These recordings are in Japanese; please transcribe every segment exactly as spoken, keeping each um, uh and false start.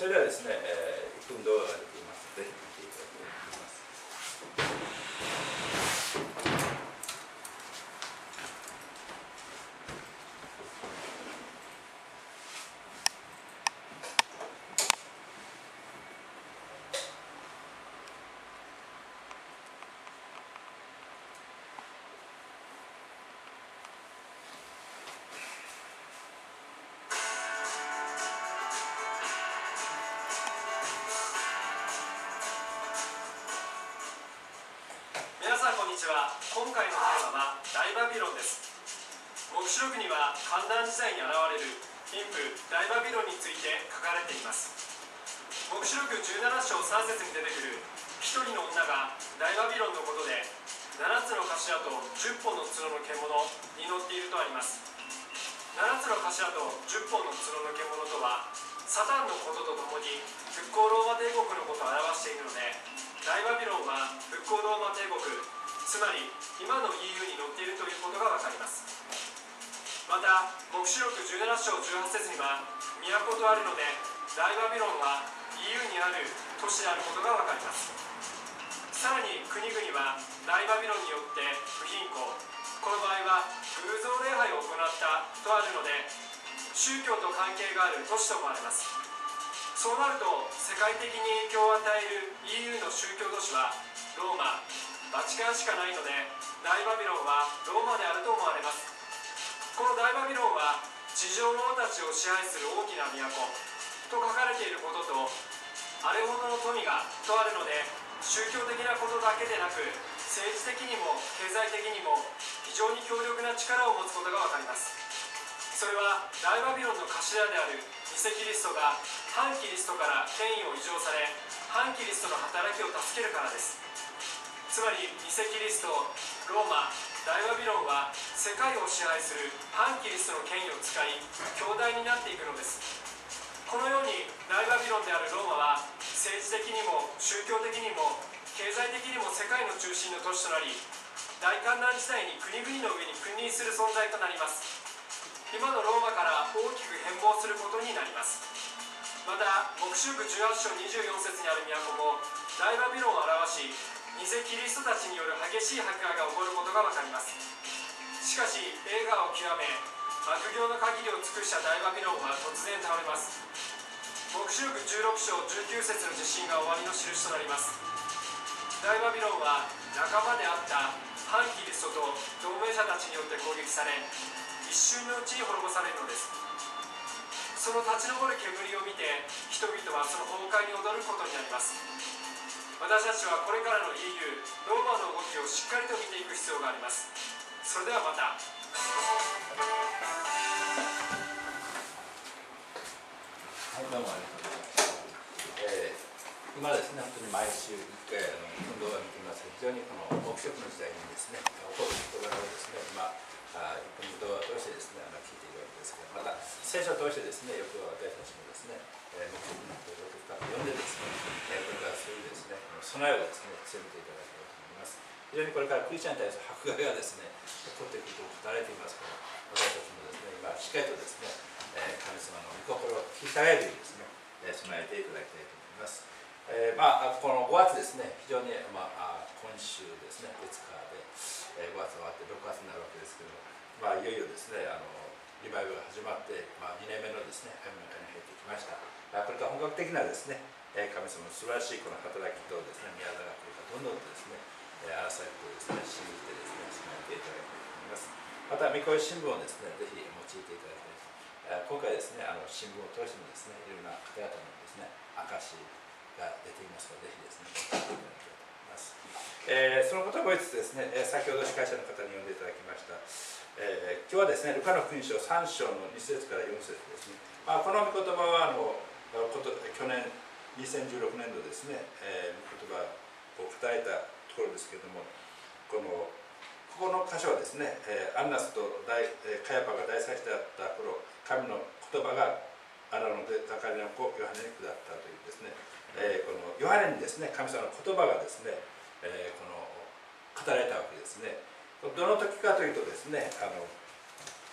それではですね、えー、いっぷん動画が出ていますので、ぜひ見ていただきたいと思います。 皆さんこんにちは。今回のテーマは大バビロンです。黙示録には寒暖時代に現れる貧富大バビロンについて書かれています。黙示録じゅうなな章さん節に出てくる一人の女が大バビロンのことでななつの頭とじゅっぽんの角の獣に乗っているとあります。ななつの頭とじゅっぽんの角の獣とはサタンのこととともに復興ローマ帝国のことを表しているので、大バビロンは復興ローマ帝国、つまり今の イーユー に乗っているということがわかります。また黙示録じゅうなな章じゅうはち節には都とあるので、大バビロンは イーユー にある都市であることがわかります。さらに国々は大バビロンによって不貧困、この場合は偶像礼拝を行ったとあるので、宗教と関係がある都市と思われます。そうなると世界的に影響を与える イーユー の宗教都市はローマ、バチカンしかないので、大バビロンはローマであると思われます。この大バビロンは地上の王たちを支配する大きな都と書かれていることと、あれほどの富がとあるので、宗教的なことだけでなく政治的にも経済的にも非常に強力な力を持つことがわかります。それは大バビロンの頭である偽キリストが反キリストから権威を委譲され、反キリストの働きを助けるからです。つまり偽キリスト、ローマ、大バビロンは世界を支配する反キリストの権威を使い強大になっていくのです。このように大バビロンであるローマは政治的にも宗教的にも経済的にも世界の中心の都市となり、大寒暖時代に国々の上に君臨する存在となります。今のローマから大きく変貌することになります。また黙示録じゅうはち章にじゅうよん節にある都も大バビロンを表し、偽キリストたちによる激しい迫害が起こることがわかります。しかし栄華を極め悪行の限りを尽くした大バビロンは突然倒れます。黙示録じゅうろく章じゅうきゅう節の地震が終わりの印となります。大バビロンは仲間であった反キリストと同盟者たちによって攻撃され、一瞬のうちに滅ぼされるのです。その立ち上る煙を見て人々はその崩壊に驚くことになります。私たちはこれからの イーユー ローマの動きをしっかりと見ていく必要があります。それではまた。 はい、どうもありがとうございます。えー、今ですね、本当に毎週いっかいあの動画を見ていますが、非常にこの黙示録の時代にですね、起こる事柄をですね、今、あいっぷん動画を通してですね、あの聞いているわけですけど、また聖書を通してですね、よく私たちもですね、えー、黙示録のことをよく深く読んでですね、えー、これからそういうですね、備えをですね、強めていただければと思います。非常にこれからクリスチャンに対する迫害がですね、起こってくると語られていますから、私たちもですね、今しっかりとですね、えー、神様の御心を聞きたいというですね、えー、備えていただきたいと思います。えー、まあこのごがつですね、非常にまあ今週ですね、月火で、えー、ごがつ終わってろくがつになるわけですけど、まあいよいよですね、あのリバイバルが始まって、まあ、にねんめのですね、早めの中に入ってきました。これから本格的なですね、神様の素晴らしいこの働きとですね、宮沢がこれからどんどんとですね、荒さとですね、信じてですね、備えていただきたいと思います。また、御声新聞をですね、ぜひ用いていただきたいと。今回ですね、あの新聞を通してもですね、いろんな方々のですね、証が出ていますので、ぜひですね、聞いていただきたいと思います。えー、そのことを覚えつつですね、先ほど司会者の方に呼んでいただきました。えー、今日はですね、ルカの福音書さん章のに節からよん節ですね。まあ、この御言葉はあのこと去年にせんじゅうろくねん度ですね、えー、御言葉を語られたところですけれども、このここの箇所はですね、えー、アンナスと大、えー、カヤパが大祭司であった頃、神の言葉がアラノでザカリの子ヨハネに下ったというですね、えー、このヨハネにですね、神様の言葉がですね、えー、この語られたわけですね。どの時かというとですね、あの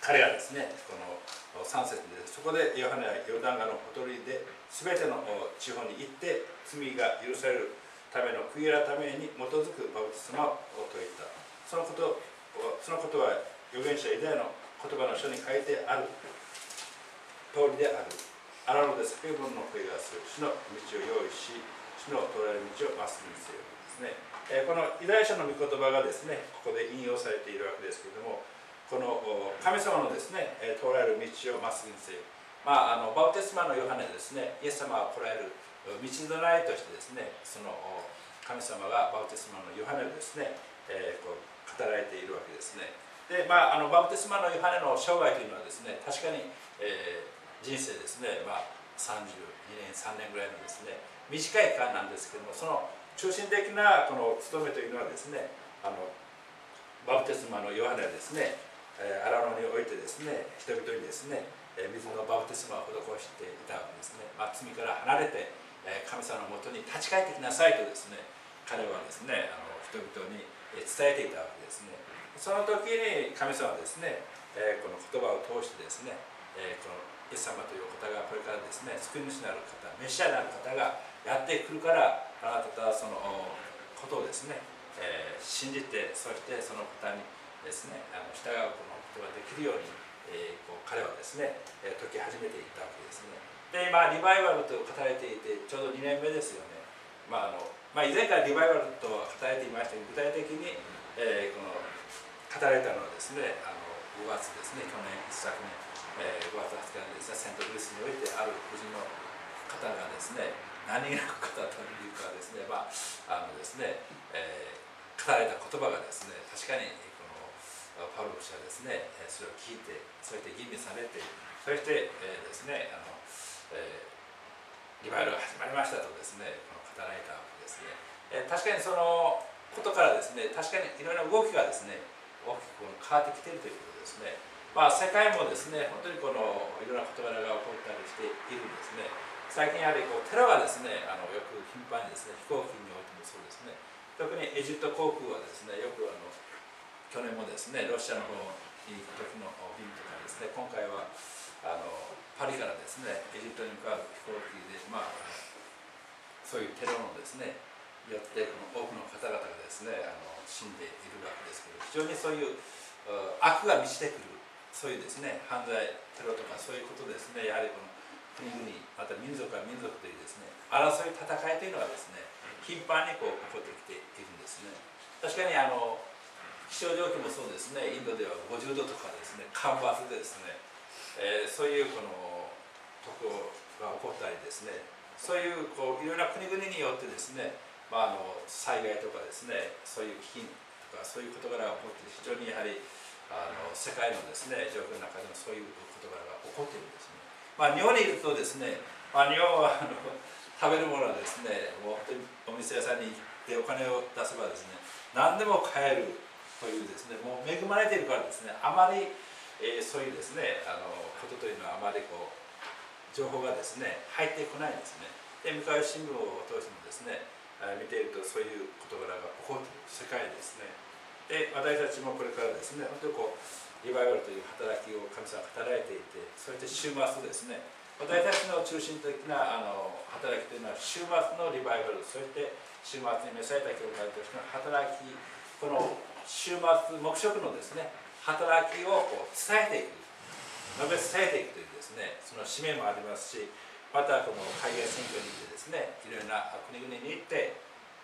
彼がですねこのさん節でそこでヨハネはヨルダン川のほとりで全ての地方に行って罪が許されるための悔い改めに基づくバプテスマを説いた。そのことそのことは預言者イザヤの言葉の書に書いてある通りである。あらぬで叫ぶ者の声がする。主の道を用意し、主の通られる道をまっすぐにせよですね。えー、このイザヤ書の御言葉がですねここで引用されているわけですけれども、この神様のですね通られる道をまっすぐにせよ。まあ、あのバプテスマのヨハネですね、イエス様が来られる道のないとしてですね、その神様がバプテスマのヨハネをですね、えー、こう語られているわけですね。で、まあ、あのバプテスマのヨハネの生涯というのはですね、確かに、えー、人生ですね、まあ、さんじゅうにねん、さんねんぐらいのですね、短い期間なんですけども、その中心的なこの務めというのはですね、あのバプテスマのヨハネはですね、荒野においてですね、人々にですね、水のバプテスマを施していたわけですね。まあ、罪から離れて神様のもとに立ち返ってきなさいとですね、彼はですね、あの人々に伝えていたわけですね。その時に神様はですね、この言葉を通してですね、このイエス様というお方がこれからですね、救い主なる方、メシアなる方がやってくるから、あなたはそのことをですね、信じて、そしてその方にですね、あの従うことができるように、えー、こう彼はですね、えー、解き始めていったわけですね。で、今、リバイバルと語られていて、ちょうどにねんめですよね。まああのまあ、以前からリバイバルとは語られていましたが、具体的に、えー、この語られたのはですね、あのごがつですね、去年、一昨年、えー、ごがつはつかにですね、セントルイスにおいてある夫人の方がですね、何気なく語ったというかですね、まあ、あのですね、えー語られた言葉がですね、確かにこのパウロ氏はですね、それを聞いて、そして吟味されて、そして、えー、ですね、あの、えー、リバイバルが始まりましたとですね、この語られたわけですね。えー、確かにそのことからですね、確かにいろいろな動きがですね、大きくこの変わってきているということですね。まあ、世界もですね、本当にこのいろんな事柄が起こったりしているんですね。最近やはりこうテロがですね、あのよく頻繁にですね、飛行機においてもそうですね。特にエジプト航空はですね、よくあの去年もですね、ロシアの方に行く時の便とかですね、今回はあのパリからですね、エジプトに向かう飛行機で、まあ、そういうテロのですね、よってこの多くの方々がですね、あの死んでいるわけですけど、非常にそういう悪が満ちてくる、そういうですね、犯罪、テロとかそういうことですね、やはりこの国々、また民族が民族というですね、争い、戦いというのはですね、頻繁にこう起こってきているんですね。確かにあの気象条件もそうですね、インドではごじゅうどとかですね、干ばつでですね、えー、そういうこのところが起こったりですね、そういうこういろいろな国々によってですね、まあ、あの災害とかですね、そういう飢饉とかそういう事柄が起こって非常にやはりあの世界のですね状況の中でもそういう事柄が起こっているんですね。まあ、日本にいるとですね、まあ、日本はあの食べるものはですね、もう本当にお店屋さんに行ってお金を出せばですね、何でも買えるというですね、もう恵まれているからですね、あまり、えー、そういうですね、あのことというのはあまりこう情報がですね、入ってこないんですね。で、向かい新聞を通してもですね、見ているとそういう事柄が起こっている世界ですね。で、私たちもこれからですね、本当にこうリバイバルという働きを神様が働いていて、そして週末ですね、私たちの中心的なあの働きというのは週末のリバイバル、そして週末に召された教会としての働き、この週末黙食のですね働きをこう伝えていく、述べ伝えていくというですね、その使命もありますし、またこの海外選挙に行ってですね、いろいろな国々に行って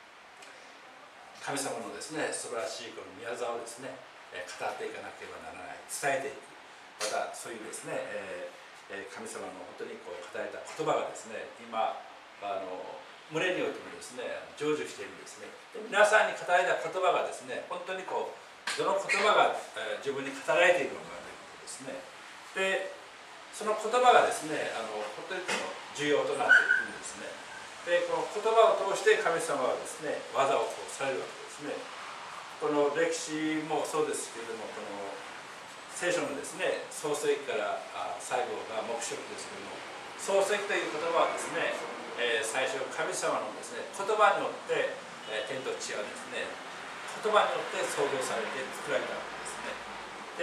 神様のですね素晴らしいこの宮沢をですね語っていかなければならない、伝えていく、またそういうですね、えー神様の本当にこう語られた言葉がですね、今あの群れにおいてもですね成就しているんですね。で、皆さんに語られた言葉がですね、本当にこうどの言葉が、えー、自分に語られているのかということですね。で、その言葉がですね、あの本当にこの重要となっているんですね。で、この言葉を通して神様はですね技をこうされるわけですね。この歴史もそうですけれども、この聖書のですね創世記から最後が黙食ですけれども、創世記という言葉はですね、えー、最初神様のですね言葉によって、えー、天と地はですね言葉によって創造されて作られたわけですね。で、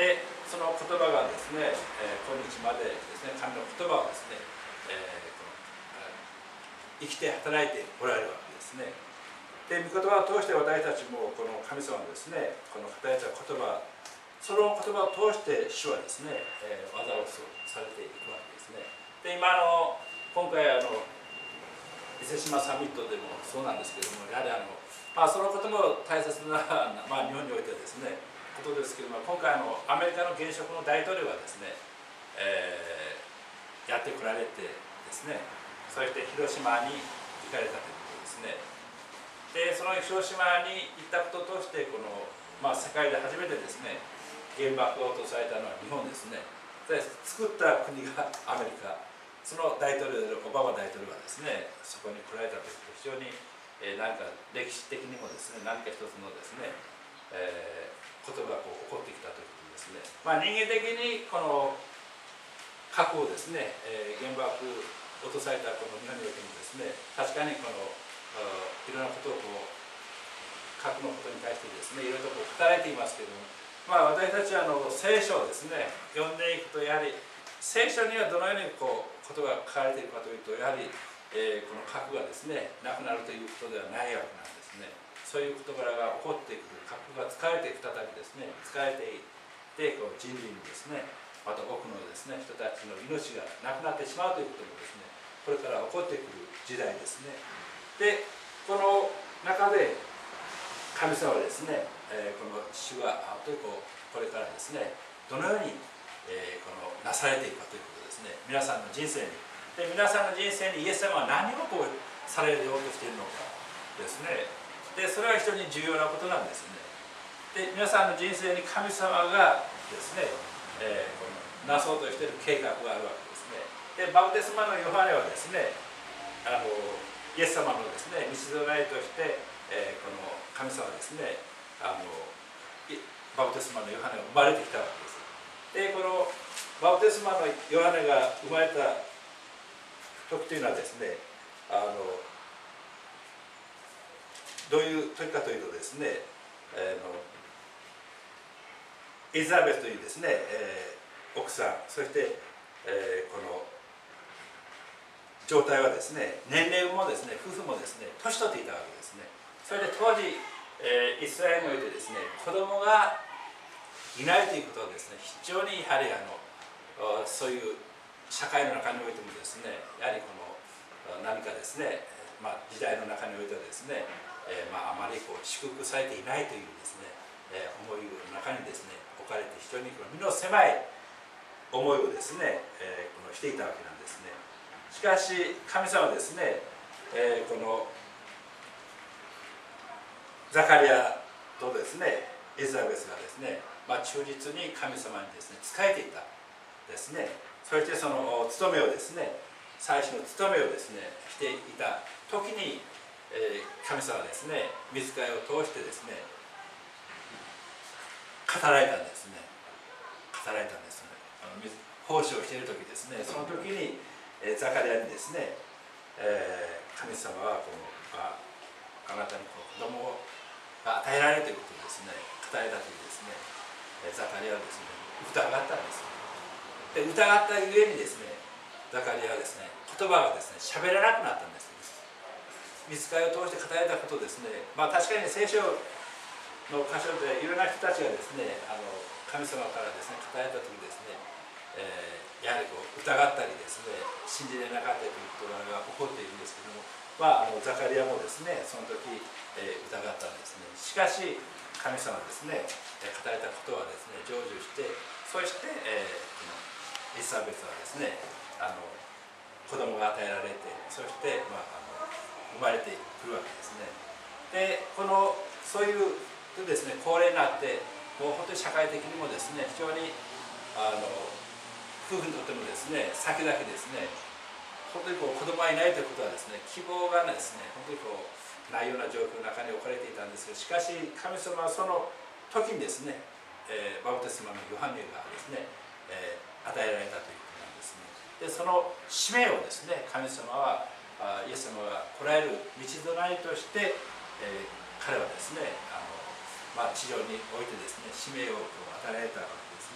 その言葉がですね、えー、今日までですね、神の言葉をですね、えー、この生きて働いておられるわけですね。で、御言葉を通して私たちもこの神様のですね、この働いた言葉、その言葉を通して主はですね、えー、技をされていくわけですね。で、今の今回あの伊勢志摩サミットでもそうなんですけれども、やはりあの、まあ、そのことも大切な、まあ、日本においてですね、ことですけれども、今回あのアメリカの現職の大統領がですね、えー、やってこられてですね、そして広島に行かれたということですね。で、その広島に行ったことを通して、この、まあ、世界で初めてですね、原爆を落とされたのは日本ですね。で、作った国がアメリカ、その大統領であるオバマ大統領がですね、そこに来られたということ、非常に、えー、何か歴史的にもですね、何か一つのですね、えー、ことがこう起こってきたということですね。まあ、人間的にこの核をですね、えー、原爆落とされたこの日本においてもですね、確かにこのいろんなことをこう核のことに対してですね、いろいろとこう語られていますけれども、まあ、私たちはあの聖書をですね読んでいくと、やはり聖書にはどのようにこうことが書かれているかというと、やはり、えー、この核がですねなくなるということではないわけなんですね。そういう事柄が起こってくる、核が使われて再びですね使われていってこう人類にですね、また多くのですね人たちの命がなくなってしまうということもですね、これから起こってくる時代ですね。で、この中で神様はですね、えー、この主が本当にこうこれからですね、どのように、えー、このなされていくかということですね。皆さんの人生に、で皆さんの人生にイエス様は何をこうされようとしているのかですね。で、それは非常に重要なことなんですね。で、皆さんの人生に神様がですね、えー、このなそうとしている計画があるわけですね。で、バプテスマのヨハネはですね、あのイエス様のですね道連れとして、えー、この神様はですね、あのバプテスマのヨハネが生まれてきたわけです。で、このバプテスマのヨハネが生まれた時というのはですね、あのどういう時かというとですね、えー、のエリザベスというですね、えー、奥さん、そして、えー、この状態はですね、年齢もですね、夫婦もですね、年取っていたわけですね。それで当時、えー、イスラエルにおいてですね、子供がいないということはですね、非常にやはりあのそういう社会の中においてもですね、やはりこの何かですね、まあ、時代の中においてはですね、えー、まあ、あまりこう祝福されていないというですね、えー、思いの中にですね、置かれて非常にこの身の狭い思いをですね、えー、このしていたわけなんですね。しかし神様はですね、えー、このザカリアとですねエリザベスがですね、まあ、忠実に神様にですね仕えていたですね。そしてその務めをですね、祭司の務めをですねしていた時に、えー、神様はですね御使いを通してですね語られたんですね。語られたんですね。あの奉仕をしている時ですね、その時にザカリアにですね、えー、神様はこのああなたにこの子供が与えられるということをですね語られたというですね、ザカリアはですね疑ったんです。で疑ったゆえにですね、ザカリアはですね言葉がですね喋らなくなったんです。御使いを通して語られたことですね、まあ確かに聖書の箇所でいろんな人たちがですね、あの神様からですね語られた時ですね、えー、やはりこう疑ったりですね信じれなかったということが起こっているんですけども、まあ、あのザカリアもですねその時、えー、疑ったんですね。しかし神様はですね語られたことはですね成就して、そして、えー、このエリザベスはですねあの子供が与えられて、そして、まあ、あの生まれてくるわけですね。でこのそういうですね高齢になってもう本当に社会的にもですね非常にあの夫婦にとってもですね先々ですね本当にこう子供がいないということはですね希望がですね本当にこうないような状況の中に置かれていたんですが、しかし神様はその時にですね、えー、バプテスマのヨハネがですね、えー、与えられたということなんですね。でその使命をですね神様はあイエス様が来られる道隣として、えー、彼はですねあの、まあ、地上においてですね使命を与えられたわけですね。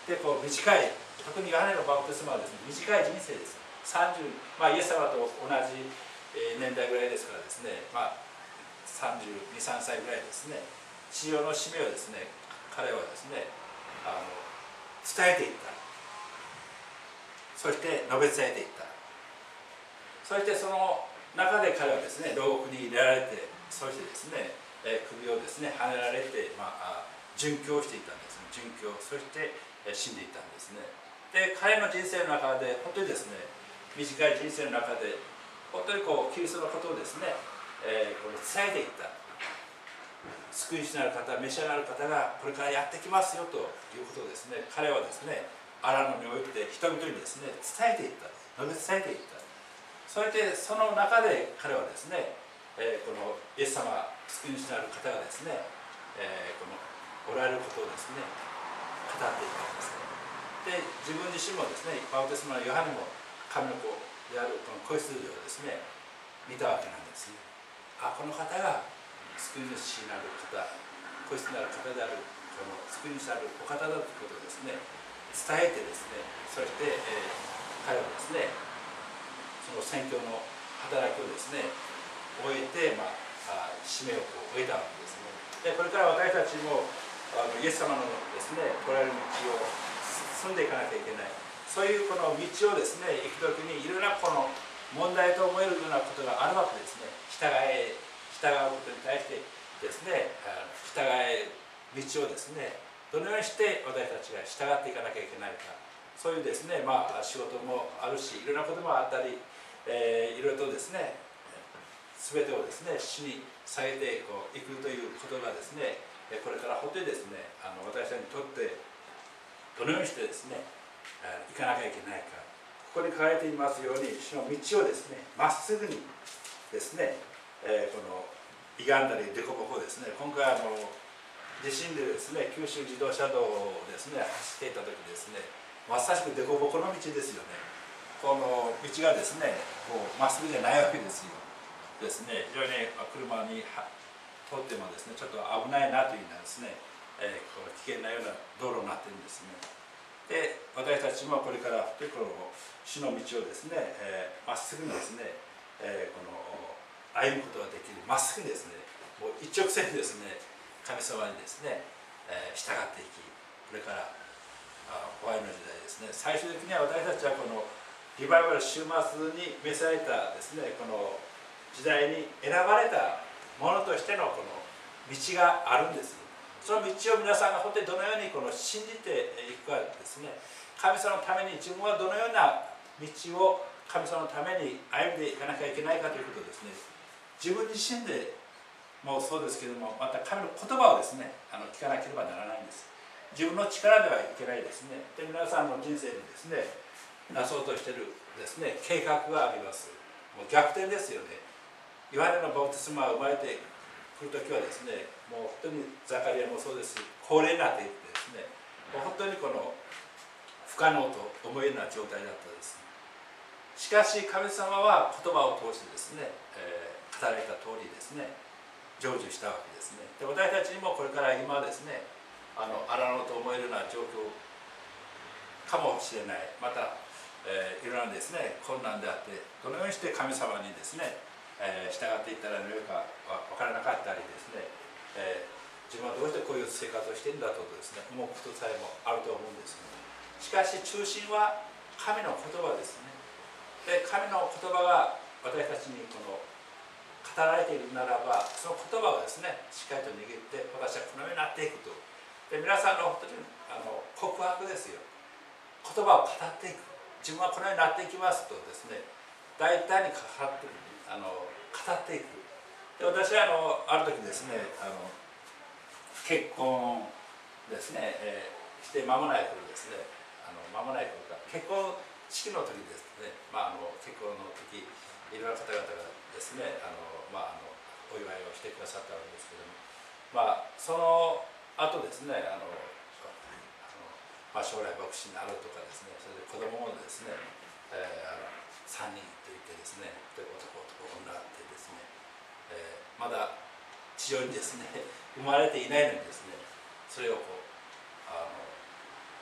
でこう短い、特にヨハネのバプテスマはですね、短い人生です。さんじゅう、まあ、イエス様と同じ年代ぐらいですからですね、まあ、さんじゅうに、さんさいぐらいですね、治療の使命をですね、彼はですね、あの伝えていった。そして述べ伝えていった。そしてその中で彼はですね、牢獄に入れられて、そしてですね、え首をですね、はねられて、まあ、殉教していったんですね。殉教、そして死んでいったんですね。で、彼の人生の中で、本当にですね、短い人生の中で、本当にこう、キリストのことをですね、えー、この伝えていった。救い主なる方、召し上がる方がこれからやってきますよということをですね、彼はですね、荒野において人々にですね、伝えていった。述べ伝えていった。それでその中で彼はですね、えー、このイエス様、救い主なる方がですね、えー、このおられることをですね、語っていったんですね。で、自分自身もですね、バプテスマのヨハネも神の子であるこの子羊をですね、見たわけなんですね。あ、この方が救い主なる方、子羊なる方である、この救い主なるお方だということをですね、伝えてですね、そして、えー、彼はですね、その宣教の働きをですね、終えて、まあ、使命をこう終えたわけですね。で、これから私たちもあのイエス様のですね、来られる道を進んでいかなきゃいけない。そういうこの道をですね、行くときにいろんなこの問題と思えるようなことがあるわけですね。従え、従うことに対してですね、従え道をですね、どのようにして私たちが従っていかなきゃいけないか。そういうですね、まあ仕事もあるし、いろんなこともあったり、えー、いろいろとですね、全てをですね、主に下げてこういくということがですね、これから本当にですね、あの私たちにとってどのようにしてですね、行かなきゃいけないか。ここに書かれていますように、主の道をですね、まっすぐにですね、えー、この歪んだり凸凹ですね、今回あの地震でですね、九州自動車道をですね、走っていた時ですね、まさしく凸凹の道ですよね。この道がですね、こうまっすぐじゃないわけですよ。ですね、非常に車に通ってもですね、ちょっと危ないなというようなですね、えー、この危険なような道路になってるんですね。で、私たちもこれからこの主の道をですね、えー、まっすぐにですね、えー、この歩むことができる、まっすぐにですね、もう一直線にですね、神様にですね、えー、従っていき、これから終わりの時代ですね、最終的には私たちはこのリバイバル終末に召されたですね、この時代に選ばれたものとしてのこの道があるんです。その道を皆さんが本当にどのようにこの信じていくかですね、神様のために自分はどのような道を神様のために歩んでいかなきゃいけないかということをですね、自分自身でもそうですけれども、また神の言葉をですね、あの聞かなければならないんです。自分の力ではいけないですね。で、皆さんの人生にですね、なそうとしているですね、計画があります。もう逆転ですよね。ヨハネのバプテスマが生まれてくるときはですね、もう本当にザカリアもそうですし、高齢になっていってですね、もう本当にこの不可能と思えるような状態だったです。しかし神様は言葉を通してですね、えー、語られた通りですね、成就したわけですね。で、私たちにもこれから今ですね、あの荒野と思えるような状況かもしれない。また、えー、いろんなですね、困難であって、どのようにして神様にですね、えー、従っていったらよいか分からなかったりですね、えー、自分はどうしてこういう生活をしているんだとですね、思うことさえもあると思うんですけど、しかし中心は神の言葉ですね。で、神の言葉が私たちにこの語られているならば、その言葉をですね、しっかりと握って私はこのようになっていくと。で、皆さんの本当にあの告白ですよ。言葉を語っていく。自分はこのようになっていきますとですね、大胆にかかってあの語っていく。で、私はあのある時ですね、あの結婚ですね、えー、して間もない頃ですね、あの間もない頃か、結婚式の時ですね、まあ、あの結婚の時、いろんな方々がですね、あの、まあ、あのお祝いをしてくださったわけですけども、まあ、その後ですね、あのまあ、将来牧師になるとかですね、それで子供もですね、えー、あのさんにんといってですね、男男女ってですね、えー、まだ地上にですね生まれていないのにですね、それをこうあの語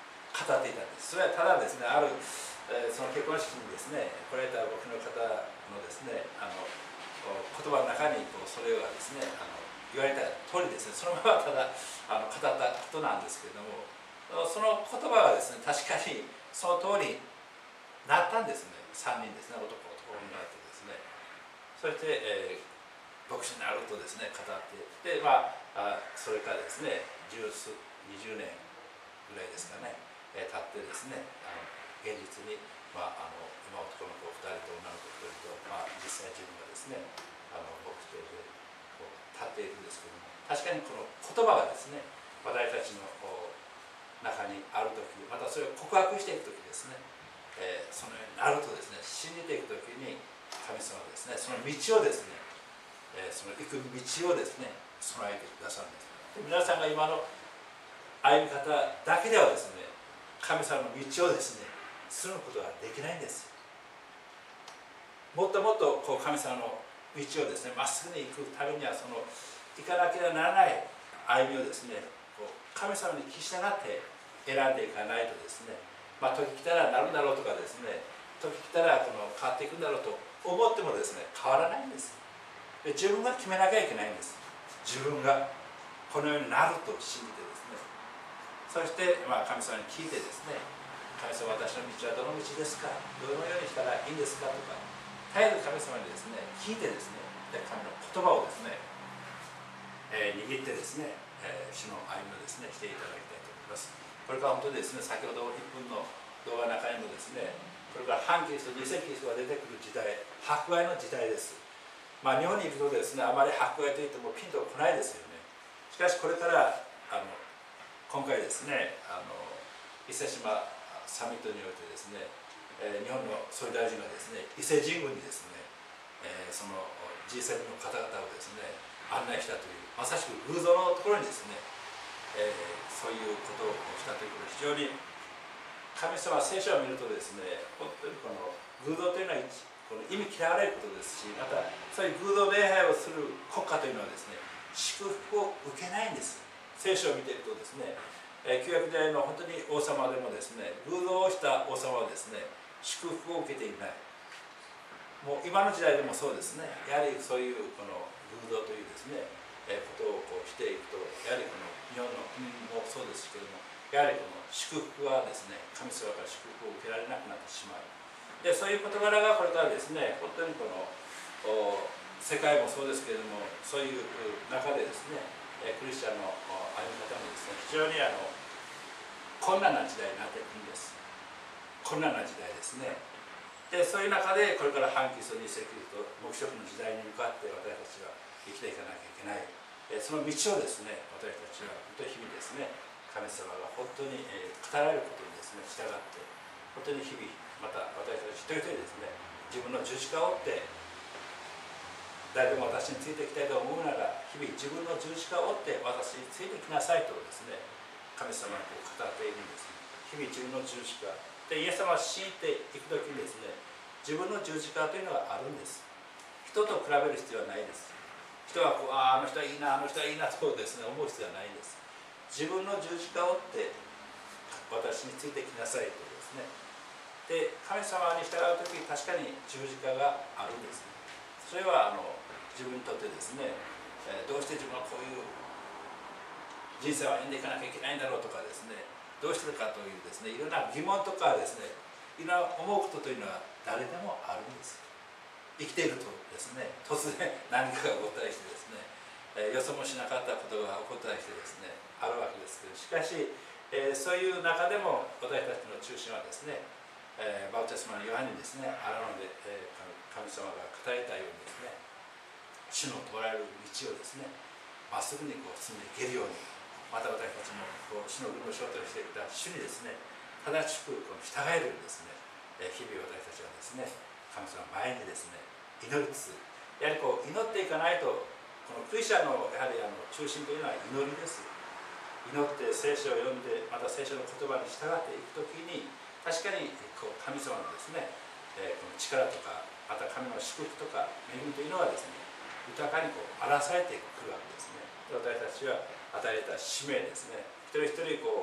っていたんです。それはただですね、ある、えー、その結婚式にですね来られた僕の方のですねあの言葉の中にこうそれがですねあの言われた通りですね、そのままただあの語ったことなんですけれども、その言葉はですね確かにその通りになったんですね。さんにんですね、男男になってですね、そして、えー牧師になるとですね語ってで、まあ、あそれからですね十数にじゅうねんぐらいですかね、えー、経ってですねあの現実に、まあ、あの今男の子ふたりと女の子ひとりと、まあ、実際自分がですねあの牧師としてこう立っているんですけども、確かにこの言葉がですね私たちのこう中にある時、またそれを告白していく時ですね、えー、そのようになるとですね信じていく時に神様はですねその道をですねえー、その行く道をですね備えてくださるんです。で皆さんが今の歩み方だけではですね神様の道をですね進むことができないんです。もっともっとこう神様の道をですねまっすぐに行くためにはその行かなければならない歩みをですねこう神様に聞き従って選んでいかないとですね、まあ、時来たらなるんだろうとかですね時来たらこの変わっていくんだろうと思ってもですね変わらないんです。で自分が決めなきゃいけないんです。自分がこのようになると信じてですね、そして、まあ、神様に聞いてですね、神様私の道はどの道ですか、どのようにしたらいいんですかとか絶えず神様にですね聞いてですね、で神の言葉をですね、えー、握ってですね、えー、主の歩みをですねしていただきたいと思います。これから本当にですね先ほどいっぷんの動画の中にもですね、これから反キリスト、偽キリストが出てくる時代、迫害の時代です。まあ、日本にいるとですねあまり迫害といってもピンとこないですよね。しかしこれからあの今回ですねあの伊勢志摩サミットにおいてですね、えー、日本の総理大臣がですね伊勢神宮にですね、えー、その ジーセブン の方々をですね案内したというまさしく偶像のところにですね、えー、そういうことをしたということで非常に神様聖書を見るとですね本当にこの偶像というのはこの意味嫌われることですし、またそういう偶像礼拝をする国家というのはですね祝福を受けないんです。聖書を見ているとですね、えー、旧約時代の本当に王様でもですね偶像をした王様はですね祝福を受けていない。もう今の時代でもそうですね、やはりそういうこの偶像というですね、えー、ことをこうしていくとやはりこの日本の国もそうですけども、やはりこの祝福はですね神様から祝福を受けられなくなってしまう。でそういう事柄がこれからですね本当にこの世界もそうですけれども、そういう中でですねクリスチャンの歩み方もですね非常にあの困難な時代になっていくんです。困難な時代ですね。でそういう中でこれから反キリスト、偽キリスト、黙示録の時代に向かって私たちは生きていかなきゃいけない。その道をですね私たちは本当に日々ですね神様が本当に語られることにですね従って本当に日々また私たち一人一人ですね自分の十字架を追って誰でも私についていきたいと思うなら日々自分の十字架を追って私についてきなさいとですね神様がこう語っているんです。日々自分の十字架でイエス様を信じていくときにですね自分の十字架というのがあるんです。人と比べる必要はないです。人はこうああの人はいいなあの人はいいなとですね思う必要はないんです。自分の十字架を追って私についてきなさいとですね。で神様に従うとき確かに十字架があるんです。それはあの自分にとってですね、えー、どうして自分はこういう人生を歩んでいかなきゃいけないんだろうとかですねどうしてかというですねいろんな疑問とかですねいろんな思うことというのは誰でもあるんです。生きているとですね突然何かが起こったりしてですね、えー、予想もしなかったことが起こったりしてですねあるわけですけど、しかし、えー、そういう中でも私たちの中心はですね、えー、バプテスマのヨハネにですねあるので、えー、神様が語られたようにですね主の通られる道をですねまっすぐにこう進んでいけるように、また私たちもこう主の軍の象徴していた主にですね正しくこの従えるようにですね日々私たちはですね神様の前にですね祈りつつ、やはりこう祈っていかないとこのクリスチャンのやはりあの中心というのは祈りです。祈って聖書を読んでまた聖書の言葉に従っていくときに確かにこう神様のですね、えー、この力とかまた神の祝福とか恵みというのはですね豊かにこう荒らされてくるわけですね。私たちは与えた使命ですね。一人一人こう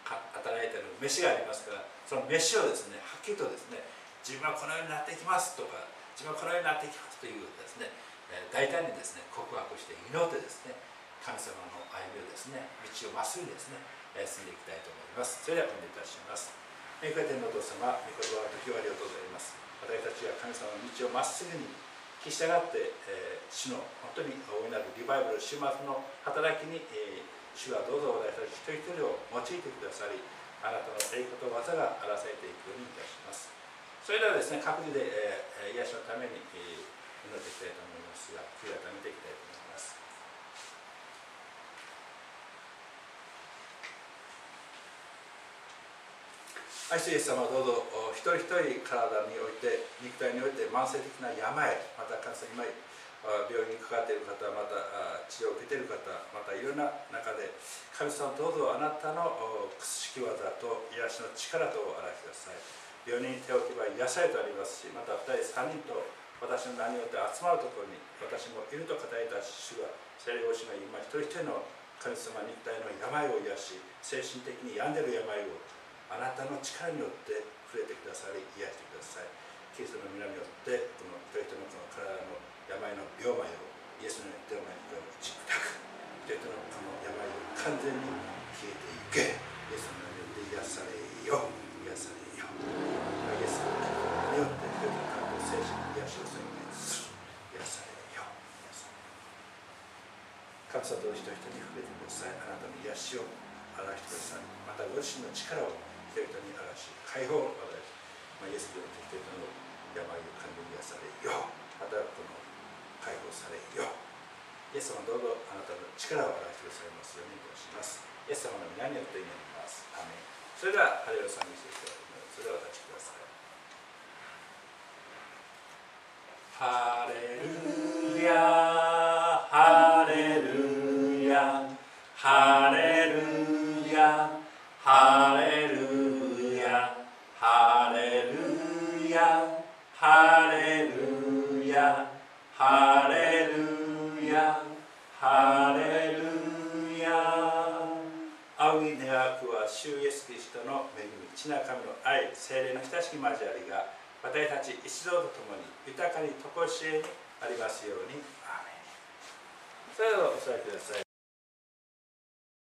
働いている飯がありますから、その飯をですねはっきりとですね、自分はこのようになっていきますとか、自分はこのようになっていきますというですね、大胆にですね告白して祈ってですね、神様の歩みをですね、道をまっすぐにですね進んでいきたいと思います。それではお願いいたします。御国天のお父様、御言葉の時はありがとうございます。私たちが神様の道をまっすぐに引き従って、えー、主の本当に大いなるリバイバル、終末の働きに、えー、主はどうぞ私たち一人一人を用いてくださり、あなたの栄光と技が表されていくようにいたします。それではですね、各自で、えー、癒しのために、えー、祈っていきたいと思いますが、悔い改めていきたいと思います。愛するイエス様はどうぞ一人一人体において、肉体において慢性的な病、また感染今病院にかかっている方、また治療を受けている方、またいろんな中で神様どうぞあなたの屈しき技と癒しの力とを表してください。病人に手を置けば癒されとありますし、またふたりさんにんと私の名によって集まるところに私もいると語られた主が、聖霊をしが今一人一人の神様肉体の病を癒し、精神的に病んでいる病をあなたの力によって触れてくださり、癒してください。キリストの皆によってこの一人一人のこの体の病の病魔をイエスの病に打ち砕く、一人一人のこの病を完全に消えていけ、イエスの名によって癒されよ、癒されよ。イエスの名によって一人の体と精神の癒しを宣言する、癒されよ、癒されよ。神様と一人一人に触れてください。あなたの癒しを表してください。またご自身の力を人々に表し、解放を与え、まあ、イエスによって人々の病を完全に癒されよ、またこの解放されよ。イエス様どうぞあなたの力を表してくださいますようにいたします。イエス様の皆によって祈ります。アーメン。それではハレルヤ賛美していきたいと思います。それではお立ちください。ハレルヤハレルヤハレルヤハレルヤハレルヤハレルヤハレルヤハレルヤ。仰ぎ願わくは主イエスキリストの恵み、父なる神の愛、聖霊の親しき交わりが私たち一同と共に豊かに常しえにありますように。アーメン。それではお座りください。